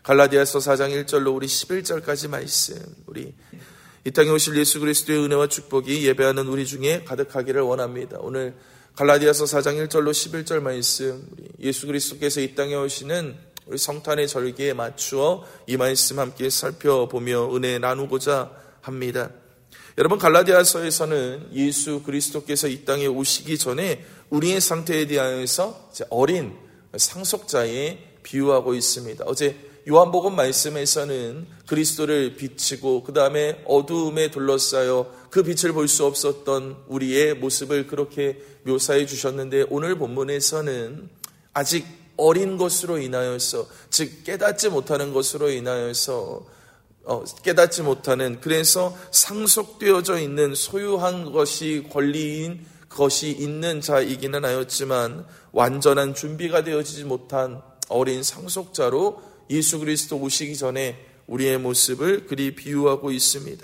갈라디아서 4장 1절로 우리 11절까지 말씀, 우리 이 땅에 오실 예수 그리스도의 은혜와 축복이 예배하는 우리 중에 가득하기를 원합니다. 오늘 갈라디아서 4장 1절로 11절 말씀, 우리 예수 그리스도께서 이 땅에 오시는 우리 성탄의 절기에 맞추어 이 말씀 함께 살펴보며 은혜 나누고자 합니다. 여러분, 갈라디아서에서는 예수 그리스도께서 이 땅에 오시기 전에 우리의 상태에 대하여서 어린 상속자에 비유하고 있습니다. 어제 요한복음 말씀에서는 그리스도를 비치고 그 다음에 어두움에 둘러싸여 그 빛을 볼 수 없었던 우리의 모습을 그렇게 묘사해 주셨는데, 오늘 본문에서는 아직 어린 것으로 인하여서, 즉 깨닫지 못하는 것으로 인하여서 깨닫지 못하는, 그래서 상속되어져 있는 소유한 것이 권리인 것이 있는 자이기는 하였지만 완전한 준비가 되어지지 못한 어린 상속자로 예수 그리스도 오시기 전에 우리의 모습을 그리 비유하고 있습니다.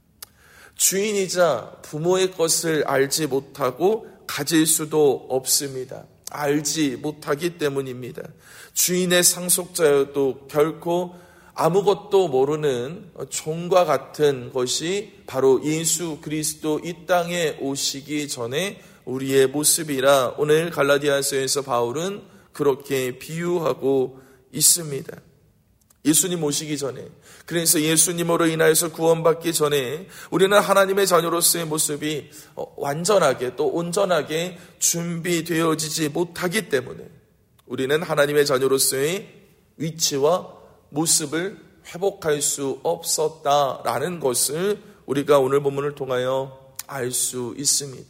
주인이자 부모의 것을 알지 못하고 가질 수도 없습니다. 알지 못하기 때문입니다. 주인의 상속자여도 결코 아무것도 모르는 종과 같은 것이 바로 예수 그리스도 이 땅에 오시기 전에 우리의 모습이라 오늘 갈라디아서에서 바울은 그렇게 비유하고 있습니다. 예수님 오시기 전에, 그래서 예수님으로 인하여서 구원받기 전에 우리는 하나님의 자녀로서의 모습이 완전하게 또 온전하게 준비되어지지 못하기 때문에 우리는 하나님의 자녀로서의 위치와 모습을 회복할 수 없었다라는 것을 우리가 오늘 본문을 통하여 알 수 있습니다.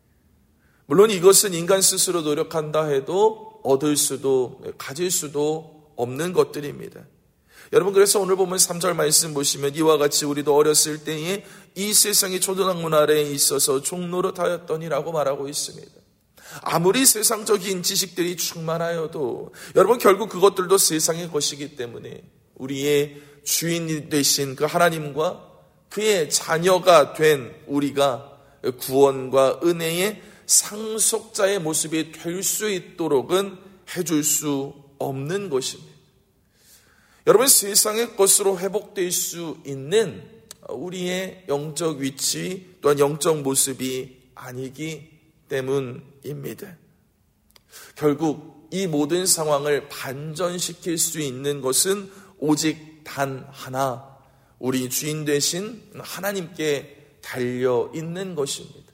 물론 이것은 인간 스스로 노력한다 해도 얻을 수도 가질 수도 없는 것들입니다. 여러분, 그래서 오늘 보면 3절 말씀 보시면 이와 같이 우리도 어렸을 때에 이 세상의 초등학문 아래에 있어서 종노릇하였더니라고 말하고 있습니다. 아무리 세상적인 지식들이 충만하여도 여러분 결국 그것들도 세상의 것이기 때문에 우리의 주인이 되신 그 하나님과 그의 자녀가 된 우리가 구원과 은혜의 상속자의 모습이 될 수 있도록은 해줄 수 없는 것입니다. 여러분, 세상의 것으로 회복될 수 있는 우리의 영적 위치 또한 영적 모습이 아니기 때문입니다. 결국 이 모든 상황을 반전시킬 수 있는 것은 오직 단 하나, 우리 주인 되신 하나님께 달려 있는 것입니다.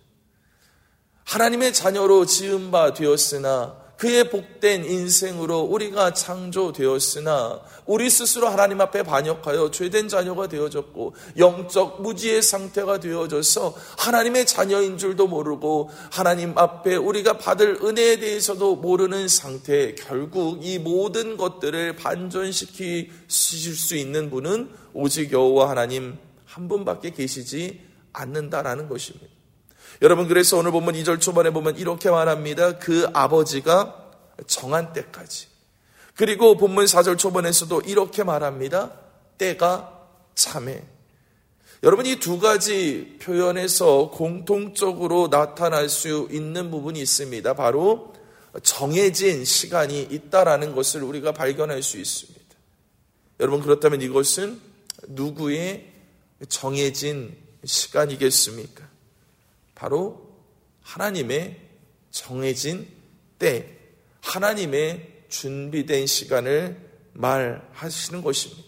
하나님의 자녀로 지은 바 되었으나 그의 복된 인생으로 우리가 창조되었으나 우리 스스로 하나님 앞에 반역하여 죄된 자녀가 되어졌고 영적 무지의 상태가 되어져서 하나님의 자녀인 줄도 모르고 하나님 앞에 우리가 받을 은혜에 대해서도 모르는 상태, 결국 이 모든 것들을 반전시킬 수 있는 분은 오직 여호와 하나님 한 분밖에 계시지 않는다라는 것입니다. 여러분, 그래서 오늘 보면 2절 초반에 보면 이렇게 말합니다. 그 아버지가 정한 때까지. 그리고 본문 4절 초반에서도 이렇게 말합니다. 때가 참에. 여러분, 이 두 가지 표현에서 공통적으로 나타날 수 있는 부분이 있습니다. 바로 정해진 시간이 있다라는 것을 우리가 발견할 수 있습니다. 여러분, 그렇다면 이것은 누구의 정해진 시간이겠습니까? 바로 하나님의 정해진 때, 하나님의 준비된 시간을 말하시는 것입니다.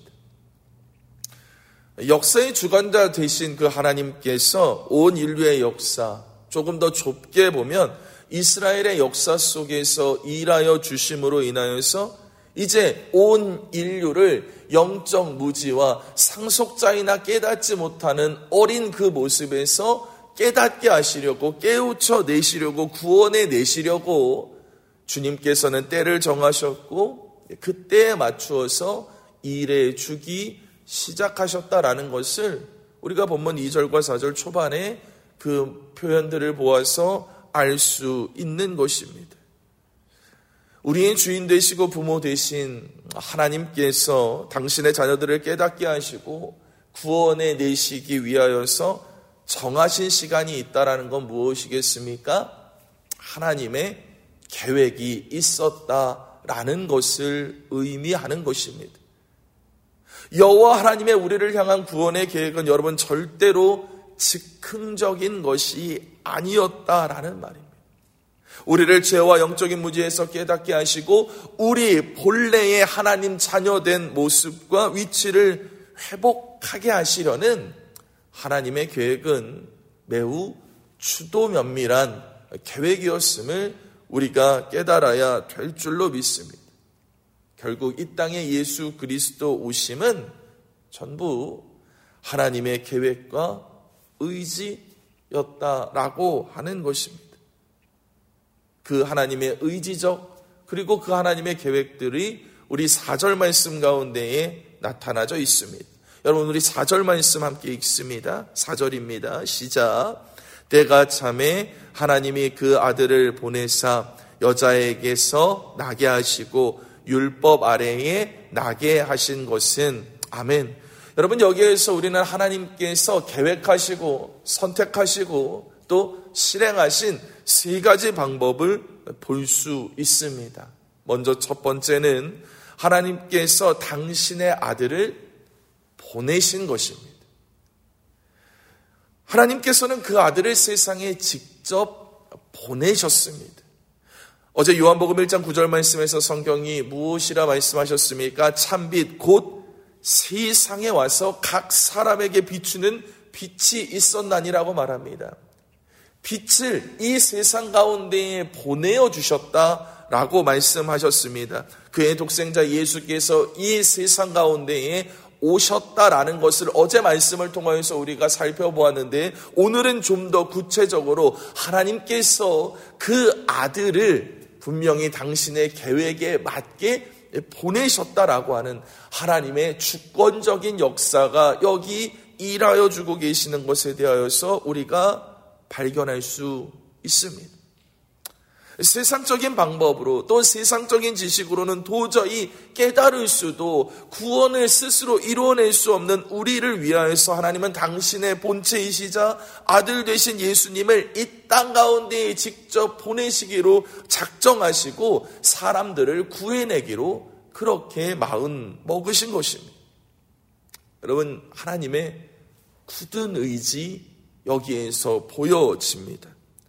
역사의 주관자 되신 그 하나님께서 온 인류의 역사, 조금 더 좁게 보면 이스라엘의 역사 속에서 일하여 주심으로 인하여서 이제 온 인류를 영적 무지와 상속자이나 깨닫지 못하는 어린 그 모습에서 깨닫게 하시려고, 깨우쳐 내시려고, 구원해 내시려고 주님께서는 때를 정하셨고 그 때에 맞추어서 일해 주기 시작하셨다라는 것을 우리가 본문 2절과 4절 초반에 그 표현들을 보아서 알 수 있는 것입니다. 우리의 주인 되시고 부모 되신 하나님께서 당신의 자녀들을 깨닫게 하시고 구원해 내시기 위하여서 정하신 시간이 있다라는 건 무엇이겠습니까? 하나님의 계획이 있었다라는 것을 의미하는 것입니다. 여호와 하나님의 우리를 향한 구원의 계획은 여러분 절대로 즉흥적인 것이 아니었다라는 말입니다. 우리를 죄와 영적인 무지에서 깨닫게 하시고 우리 본래의 하나님 자녀된 모습과 위치를 회복하게 하시려는 하나님의 계획은 매우 주도 면밀한 계획이었음을 우리가 깨달아야 될 줄로 믿습니다. 결국 이 땅에 예수 그리스도 오심은 전부 하나님의 계획과 의지였다라고 하는 것입니다. 그 하나님의 의지적 그리고 그 하나님의 계획들이 우리 4절 말씀 가운데에 나타나져 있습니다. 여러분 우리 4절 말씀 함께 읽습니다. 4절입니다. 시작. 때가 참에 하나님이 그 아들을 보내사 여자에게서 나게 하시고 율법 아래에 나게 하신 것은 아멘. 여러분 여기에서 우리는 하나님께서 계획하시고 선택하시고 또 실행하신 세 가지 방법을 볼 수 있습니다. 먼저 첫 번째는 하나님께서 당신의 아들을 보내신 것입니다. 하나님께서는 그 아들을 세상에 직접 보내셨습니다. 어제 요한복음 1장 9절 말씀에서 성경이 무엇이라 말씀하셨습니까? 참빛 곧 세상에 와서 각 사람에게 비추는 빛이 있었나니라고 말합니다. 빛을 이 세상 가운데에 보내어 주셨다라고 말씀하셨습니다. 그의 독생자 예수께서 이 세상 가운데에 오셨다라는 것을 어제 말씀을 통해서 우리가 살펴보았는데 오늘은 좀 더 구체적으로 하나님께서 그 아들을 분명히 당신의 계획에 맞게 보내셨다라고 하는 하나님의 주권적인 역사가 여기 일하여 주고 계시는 것에 대하여서 우리가 발견할 수 있습니다. 세상적인 방법으로 또 세상적인 지식으로는 도저히 깨달을 수도 구원을 스스로 이루어낼 수 없는 우리를 위하여서 하나님은 당신의 본체이시자 아들 되신 예수님을 이 땅 가운데에 직접 보내시기로 작정하시고 사람들을 구해내기로 그렇게 마음 먹으신 것입니다. 여러분 하나님의 굳은 의지 여기에서 보여집니다.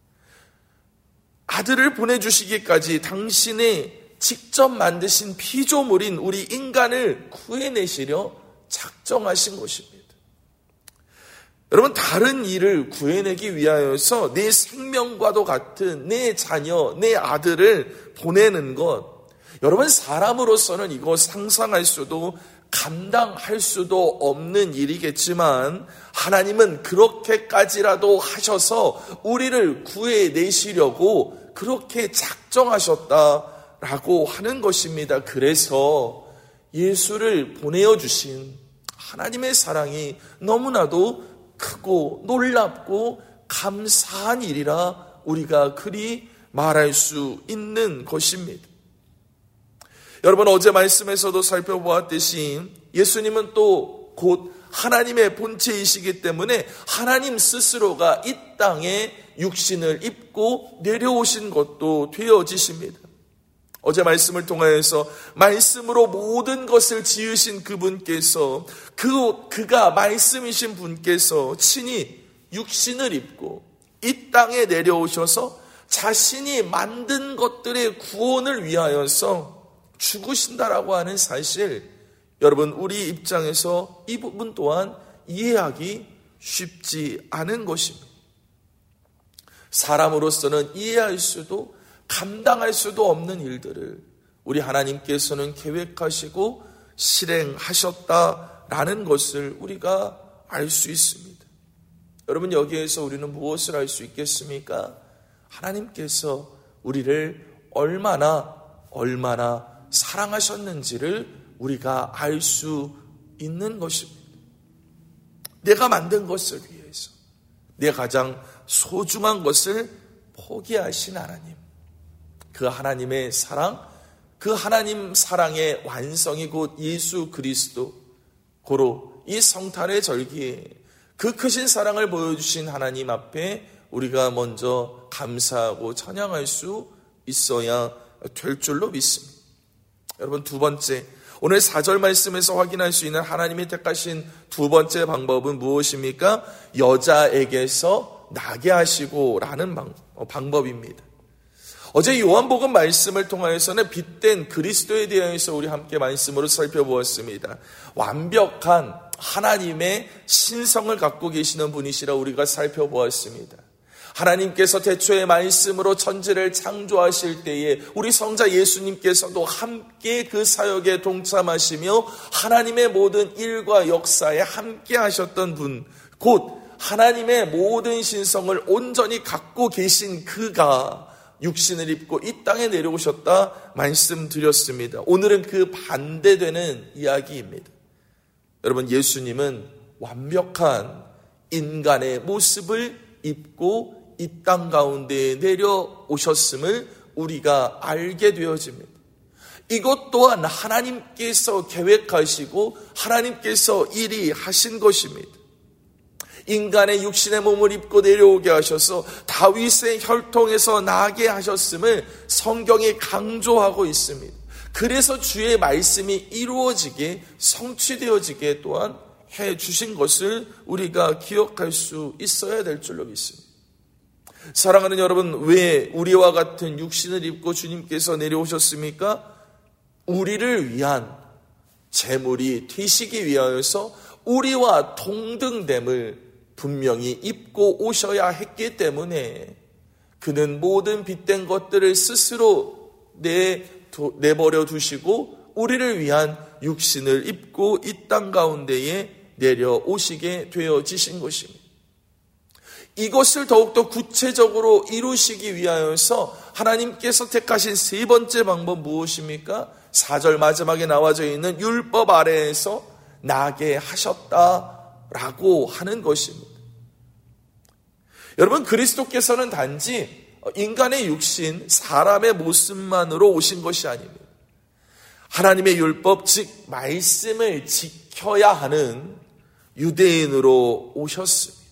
아들을 보내주시기까지 당신의 직접 만드신 피조물인 우리 인간을 구해내시려 작정하신 것입니다. 여러분 다른 이를 구해내기 위하여서 내 생명과도 같은 내 자녀, 내 아들을 보내는 것, 여러분 사람으로서는 이거 상상할 수도 감당할 수도 없는 일이겠지만 하나님은 그렇게까지라도 하셔서 우리를 구해내시려고 그렇게 작정하셨다라고 하는 것입니다. 그래서 예수를 보내어 주신 하나님의 사랑이 너무나도 크고 놀랍고 감사한 일이라 우리가 그리 말할 수 있는 것입니다. 여러분 어제 말씀에서도 살펴보았듯이 예수님은 또 곧 하나님의 본체이시기 때문에 하나님 스스로가 이 땅에 육신을 입고 내려오신 것도 되어지십니다. 어제 말씀을 통하여서 말씀으로 모든 것을 지으신 그분께서 그가 말씀이신 분께서 친히 육신을 입고 이 땅에 내려오셔서 자신이 만든 것들의 구원을 위하여서 죽으신다라고 하는 사실, 여러분 우리 입장에서 이 부분 또한 이해하기 쉽지 않은 것입니다. 사람으로서는 이해할 수도 감당할 수도 없는 일들을 우리 하나님께서는 계획하시고 실행하셨다라는 것을 우리가 알 수 있습니다. 여러분 여기에서 우리는 무엇을 알 수 있겠습니까? 하나님께서 우리를 얼마나 사랑하셨는지를 우리가 알 수 있는 것입니다. 내가 만든 것을 위해서 내 가장 소중한 것을 포기하신 하나님, 그 하나님의 사랑, 그 하나님 사랑의 완성이 곧 예수 그리스도, 고로 이 성탄의 절기에 그 크신 사랑을 보여주신 하나님 앞에 우리가 먼저 감사하고 찬양할 수 있어야 될 줄로 믿습니다. 여러분 두 번째, 오늘 4절 말씀에서 확인할 수 있는 하나님이 택하신 두 번째 방법은 무엇입니까? 여자에게서 나게 하시고 라는 방법입니다. 어제 요한복음 말씀을 통하여서는 빗된 그리스도에 대해서 우리 함께 말씀으로 살펴보았습니다. 완벽한 하나님의 신성을 갖고 계시는 분이시라 우리가 살펴보았습니다. 하나님께서 태초의 말씀으로 천지를 창조하실 때에 우리 성자 예수님께서도 함께 그 사역에 동참하시며 하나님의 모든 일과 역사에 함께 하셨던 분, 곧 하나님의 모든 신성을 온전히 갖고 계신 그가 육신을 입고 이 땅에 내려오셨다 말씀드렸습니다. 오늘은 그 반대되는 이야기입니다. 여러분, 예수님은 완벽한 인간의 모습을 입고 이 땅 가운데에 내려오셨음을 우리가 알게 되어집니다. 이것 또한 하나님께서 계획하시고 하나님께서 일이 하신 것입니다. 인간의 육신의 몸을 입고 내려오게 하셔서 다윗의 혈통에서 나게 하셨음을 성경이 강조하고 있습니다. 그래서 주의 말씀이 이루어지게 성취되어지게 또한 해 주신 것을 우리가 기억할 수 있어야 될 줄로 믿습니다. 사랑하는 여러분, 왜 우리와 같은 육신을 입고 주님께서 내려오셨습니까? 우리를 위한 제물이 되시기 위하여서 우리와 동등됨을 분명히 입고 오셔야 했기 때문에 그는 모든 빚된 것들을 스스로 내버려 두시고 우리를 위한 육신을 입고 이 땅 가운데에 내려오시게 되어지신 것입니다. 이것을 더욱더 구체적으로 이루시기 위하여서 하나님께서 택하신 세 번째 방법 무엇입니까? 4절 마지막에 나와져 있는 율법 아래에서 나게 하셨다라고 하는 것입니다. 여러분, 그리스도께서는 단지 인간의 육신, 사람의 모습만으로 오신 것이 아닙니다. 하나님의 율법, 즉 말씀을 지켜야 하는 유대인으로 오셨습니다.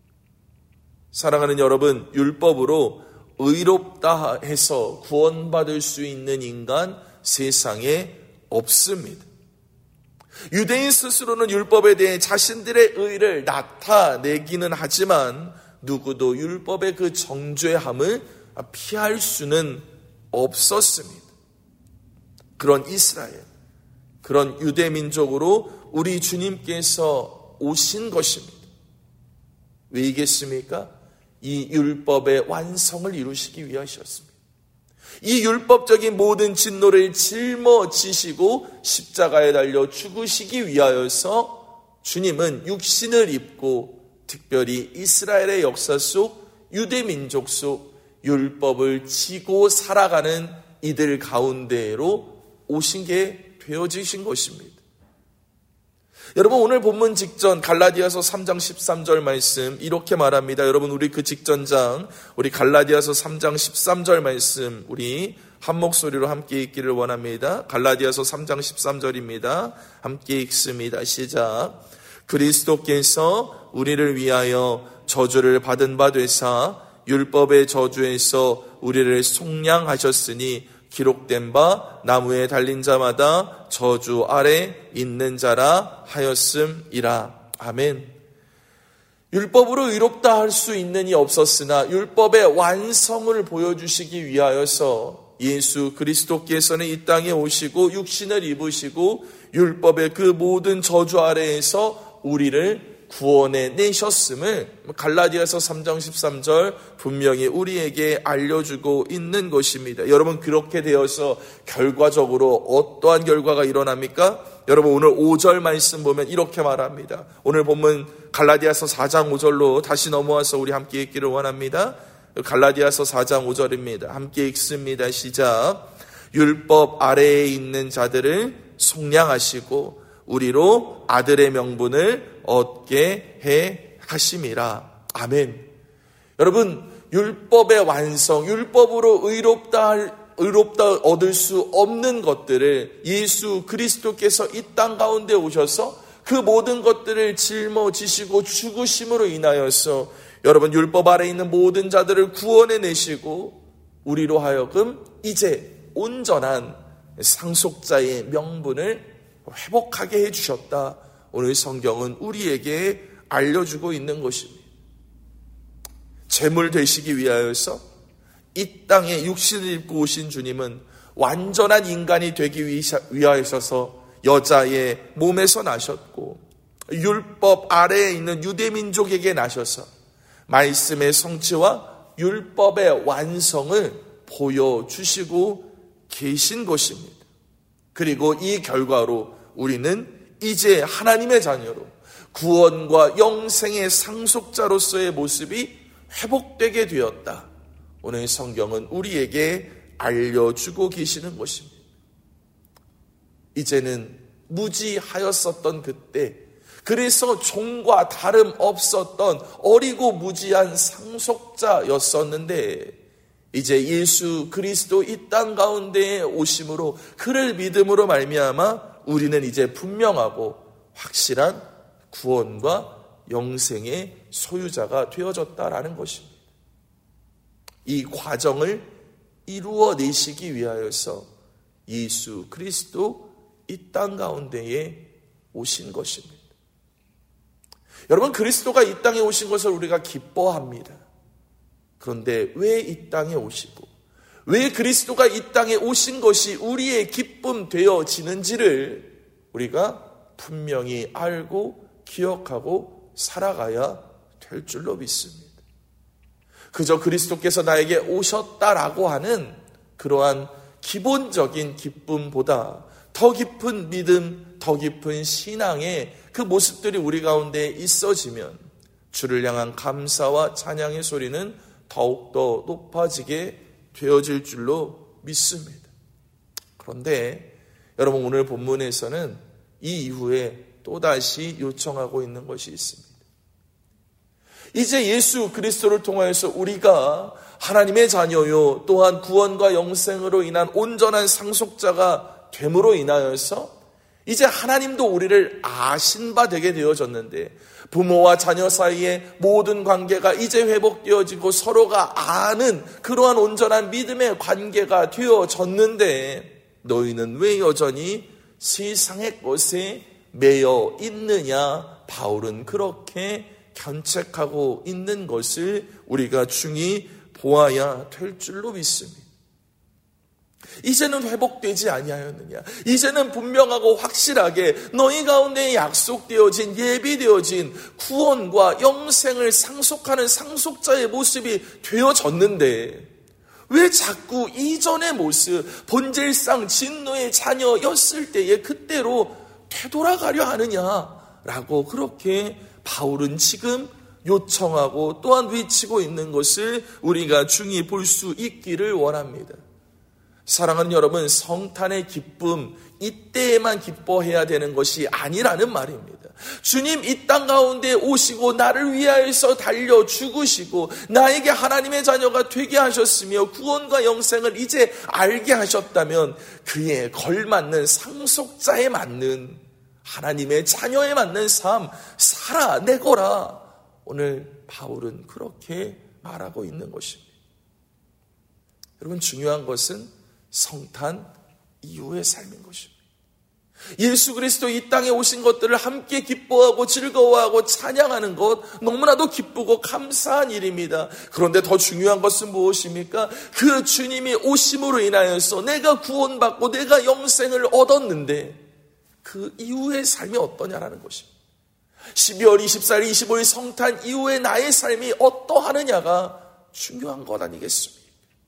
사랑하는 여러분, 율법으로 의롭다 해서 구원받을 수 있는 인간 세상에 없습니다. 유대인 스스로는 율법에 대해 자신들의 의를 나타내기는 하지만 누구도 율법의 그 정죄함을 피할 수는 없었습니다. 그런 이스라엘, 그런 유대민족으로 우리 주님께서 오신 것입니다. 왜이겠습니까? 이 율법의 완성을 이루시기 위하셨습니다. 이 율법적인 모든 진노를 짊어지시고 십자가에 달려 죽으시기 위하여서 주님은 육신을 입고 특별히 이스라엘의 역사 속 유대민족 속 율법을 지고 살아가는 이들 가운데로 오신 게 되어지신 것입니다. 여러분, 오늘 본문 직전 갈라디아서 3장 13절 말씀 이렇게 말합니다. 여러분, 우리 그 직전장, 우리 갈라디아서 3장 13절 말씀 우리 한 목소리로 함께 읽기를 원합니다. 갈라디아서 3장 13절입니다. 함께 읽습니다. 시작. 그리스도께서 우리를 위하여 저주를 받은 바 되사 율법의 저주에서 우리를 속량하셨으니 기록된 바 나무에 달린 자마다 저주 아래 있는 자라 하였음이라. 아멘. 율법으로 의롭다 할 수 있는 이 없었으나 율법의 완성을 보여주시기 위하여서 예수 그리스도께서는 이 땅에 오시고 육신을 입으시고 율법의 그 모든 저주 아래에서 우리를 구원해 내셨음을 갈라디아서 3장 13절 분명히 우리에게 알려주고 있는 것입니다. 여러분, 그렇게 되어서 결과적으로 어떠한 결과가 일어납니까? 여러분, 오늘 5절 말씀 보면 이렇게 말합니다. 오늘 본문 갈라디아서 4장 5절로 다시 넘어와서 우리 함께 읽기를 원합니다. 갈라디아서 4장 5절입니다. 함께 읽습니다. 시작. 율법 아래에 있는 자들을 속량하시고 우리로 아들의 명분을 얻게 해 하심이라. 아멘. 여러분, 율법의 완성, 율법으로 의롭다 얻을 수 없는 것들을 예수 그리스도께서 이 땅 가운데 오셔서 그 모든 것들을 짊어지시고 죽으심으로 인하여서 여러분, 율법 아래 있는 모든 자들을 구원해 내시고 우리로 하여금 이제 온전한 상속자의 명분을 회복하게 해주셨다. 오늘 성경은 우리에게 알려주고 있는 것입니다. 제물 되시기 위하여서 이 땅에 육신을 입고 오신 주님은 완전한 인간이 되기 위하여서 여자의 몸에서 나셨고 율법 아래에 있는 유대민족에게 나셔서 말씀의 성취와 율법의 완성을 보여주시고 계신 것입니다. 그리고 이 결과로 우리는 이제 하나님의 자녀로 구원과 영생의 상속자로서의 모습이 회복되게 되었다. 오늘 성경은 우리에게 알려주고 계시는 것입니다. 이제는 무지하였었던 그때, 그래서 종과 다름없었던 어리고 무지한 상속자였었는데 이제 예수 그리스도 이 땅 가운데에 오심으로 그를 믿음으로 말미암아 우리는 이제 분명하고 확실한 구원과 영생의 소유자가 되어졌다라는 것입니다. 이 과정을 이루어내시기 위하여서 예수 그리스도 이 땅 가운데에 오신 것입니다. 여러분, 그리스도가 이 땅에 오신 것을 우리가 기뻐합니다. 그런데 왜 이 땅에 오시고 왜 그리스도가 이 땅에 오신 것이 우리의 기쁨 되어지는지를 우리가 분명히 알고 기억하고 살아가야 될 줄로 믿습니다. 그저 그리스도께서 나에게 오셨다라고 하는 그러한 기본적인 기쁨보다 더 깊은 믿음, 더 깊은 신앙의 그 모습들이 우리 가운데 있어지면 주를 향한 감사와 찬양의 소리는 더욱더 높아지게 되어질 줄로 믿습니다. 그런데 여러분, 오늘 본문에서는 이 이후에 또다시 요청하고 있는 것이 있습니다. 이제 예수 그리스도를 통하여서 우리가 하나님의 자녀요, 또한 구원과 영생으로 인한 온전한 상속자가 됨으로 인하여서 이제 하나님도 우리를 아신 바 되게 되어졌는데, 부모와 자녀 사이의 모든 관계가 이제 회복되어지고 서로가 아는 그러한 온전한 믿음의 관계가 되어졌는데 너희는 왜 여전히 세상의 것에 매여 있느냐? 바울은 그렇게 견책하고 있는 것을 우리가 중히 보아야 될 줄로 믿습니다. 이제는 회복되지 아니하였느냐? 이제는 분명하고 확실하게 너희 가운데 약속되어진, 예비되어진 구원과 영생을 상속하는 상속자의 모습이 되어졌는데 왜 자꾸 이전의 모습, 본질상 진노의 자녀였을 때에 그때로 되돌아가려 하느냐라고 그렇게 바울은 지금 요청하고 또한 외치고 있는 것을 우리가 중히 볼 수 있기를 원합니다. 사랑하는 여러분, 성탄의 기쁨, 이때에만 기뻐해야 되는 것이 아니라는 말입니다. 주님 이 땅 가운데 오시고 나를 위하여서 달려 죽으시고 나에게 하나님의 자녀가 되게 하셨으며 구원과 영생을 이제 알게 하셨다면 그에 걸맞는 상속자에 맞는 하나님의 자녀에 맞는 삶 살아내거라. 오늘 바울은 그렇게 말하고 있는 것입니다. 여러분, 중요한 것은 성탄 이후의 삶인 것입니다. 예수 그리스도 이 땅에 오신 것들을 함께 기뻐하고 즐거워하고 찬양하는 것 너무나도 기쁘고 감사한 일입니다. 그런데 더 중요한 것은 무엇입니까? 그 주님이 오심으로 인하여서 내가 구원받고 내가 영생을 얻었는데 그 이후의 삶이 어떠냐라는 것입니다. 12월 24일, 25일 성탄 이후에 나의 삶이 어떠하느냐가 중요한 것 아니겠습니까?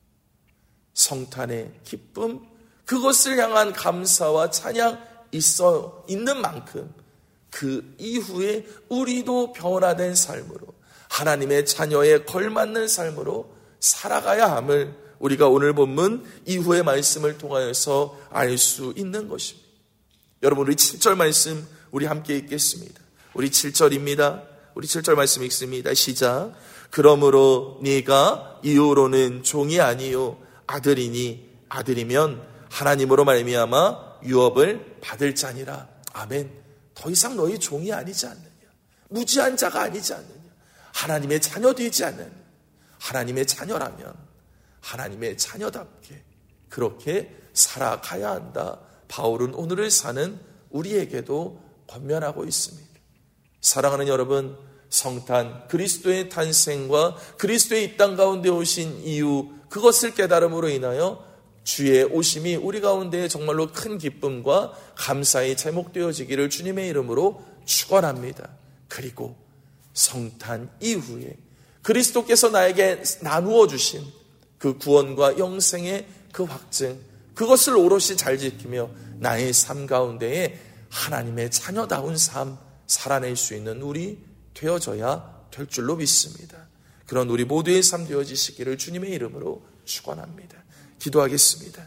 성탄의 기쁨, 그것을 향한 감사와 찬양 있는 만큼 그 이후에 우리도 변화된 삶으로 하나님의 자녀에 걸맞는 삶으로 살아가야 함을 우리가 오늘 본문 이후의 말씀을 통하여서 알 수 있는 것입니다. 여러분, 우리 7절 말씀 우리 함께 읽겠습니다. 우리 7절입니다. 우리 7절 말씀 읽습니다. 시작. 그러므로 네가 이후로는 종이 아니요 아들이니 아들이면 하나님으로 말미암아 유업을 받을 자니라. 아멘. 더 이상 너희 종이 아니지 않느냐? 무지한 자가 아니지 않느냐? 하나님의 자녀 되지 않느냐? 하나님의 자녀라면 하나님의 자녀답게 그렇게 살아가야 한다. 바울은 오늘을 사는 우리에게도 권면하고 있습니다. 사랑하는 여러분, 성탄, 그리스도의 탄생과 그리스도의 이 땅 가운데 오신 이유, 그것을 깨달음으로 인하여 주의 오심이 우리 가운데 정말로 큰 기쁨과 감사의 제목되어지기를 주님의 이름으로 축원합니다. 그리고 성탄 이후에 그리스도께서 나에게 나누어 주신 그 구원과 영생의 그 확증, 그것을 오롯이 잘 지키며 나의 삶 가운데에 하나님의 자녀다운 삶 살아낼 수 있는 우리 되어져야 될 줄로 믿습니다. 그런 우리 모두의 삶 되어지시기를 주님의 이름으로 축원합니다. 기도하겠습니다.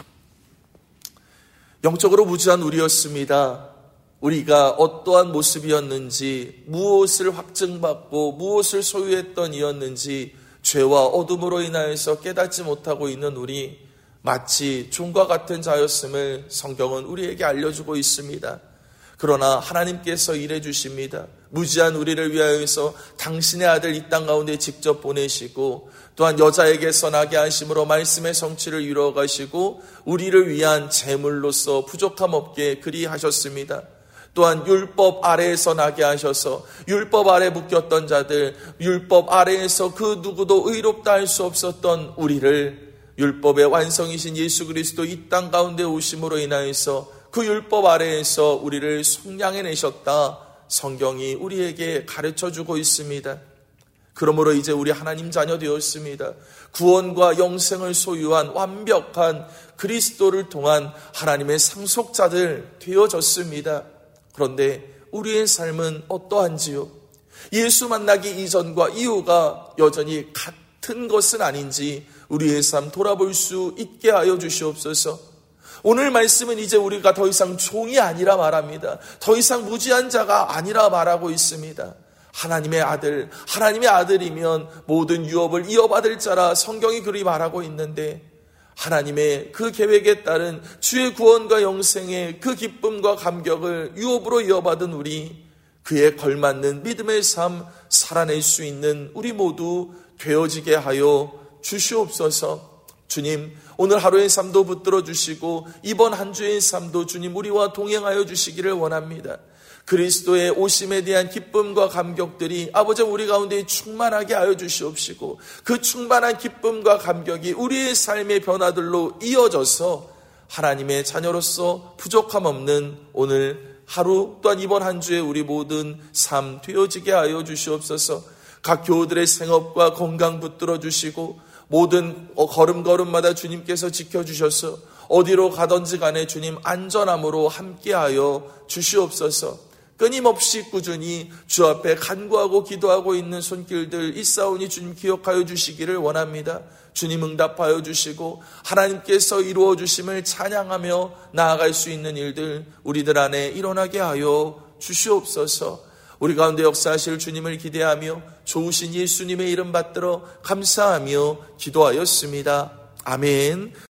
영적으로 무지한 우리였습니다. 우리가 어떠한 모습이었는지, 무엇을 확증받고 무엇을 소유했던 이였는지 죄와 어둠으로 인하여서 깨닫지 못하고 있는 우리, 마치 종과 같은 자였음을 성경은 우리에게 알려주고 있습니다. 그러나 하나님께서 일해 주십니다. 무지한 우리를 위하여서 당신의 아들 이 땅 가운데 직접 보내시고, 또한 여자에게서 나게 하심으로 말씀의 성취를 이루어 가시고 우리를 위한 제물로서 부족함 없게 그리하셨습니다. 또한 율법 아래에서 나게 하셔서 율법 아래 묶였던 자들, 율법 아래에서 그 누구도 의롭다 할 수 없었던 우리를 율법의 완성이신 예수 그리스도 이 땅 가운데 오심으로 인하여서 그 율법 아래에서 우리를 속량해내셨다. 성경이 우리에게 가르쳐주고 있습니다. 그러므로 이제 우리 하나님 자녀 되었습니다. 구원과 영생을 소유한 완벽한 그리스도를 통한 하나님의 상속자들 되어졌습니다. 그런데 우리의 삶은 어떠한지요? 예수 만나기 이전과 이후가 여전히 같은 것은 아닌지 우리의 삶 돌아볼 수 있게 하여 주시옵소서. 오늘 말씀은 이제 우리가 더 이상 종이 아니라 말합니다. 더 이상 무지한 자가 아니라 말하고 있습니다. 하나님의 아들, 하나님의 아들이면 모든 유업을 이어받을 자라 성경이 그리 말하고 있는데, 하나님의 그 계획에 따른 주의 구원과 영생의 그 기쁨과 감격을 유업으로 이어받은 우리, 그에 걸맞는 믿음의 삶 살아낼 수 있는 우리 모두 되어지게 하여 주시옵소서. 주님, 오늘 하루의 삶도 붙들어 주시고 이번 한 주의 삶도 주님 우리와 동행하여 주시기를 원합니다. 그리스도의 오심에 대한 기쁨과 감격들이 아버지 우리 가운데 충만하게 하여 주시옵시고, 그 충만한 기쁨과 감격이 우리의 삶의 변화들로 이어져서 하나님의 자녀로서 부족함 없는 오늘 하루, 또한 이번 한 주에 우리 모든 삶 되어지게 하여 주시옵소서. 각 교우들의 생업과 건강 붙들어 주시고 모든 걸음걸음마다 주님께서 지켜주셔서 어디로 가든지 간에 주님 안전함으로 함께하여 주시옵소서. 끊임없이 꾸준히 주 앞에 간구하고 기도하고 있는 손길들 있사오니 주님 기억하여 주시기를 원합니다. 주님 응답하여 주시고 하나님께서 이루어 주심을 찬양하며 나아갈 수 있는 일들 우리들 안에 일어나게 하여 주시옵소서. 우리 가운데 역사하실 주님을 기대하며 좋으신 예수님의 이름 받들어 감사하며 기도하였습니다. 아멘.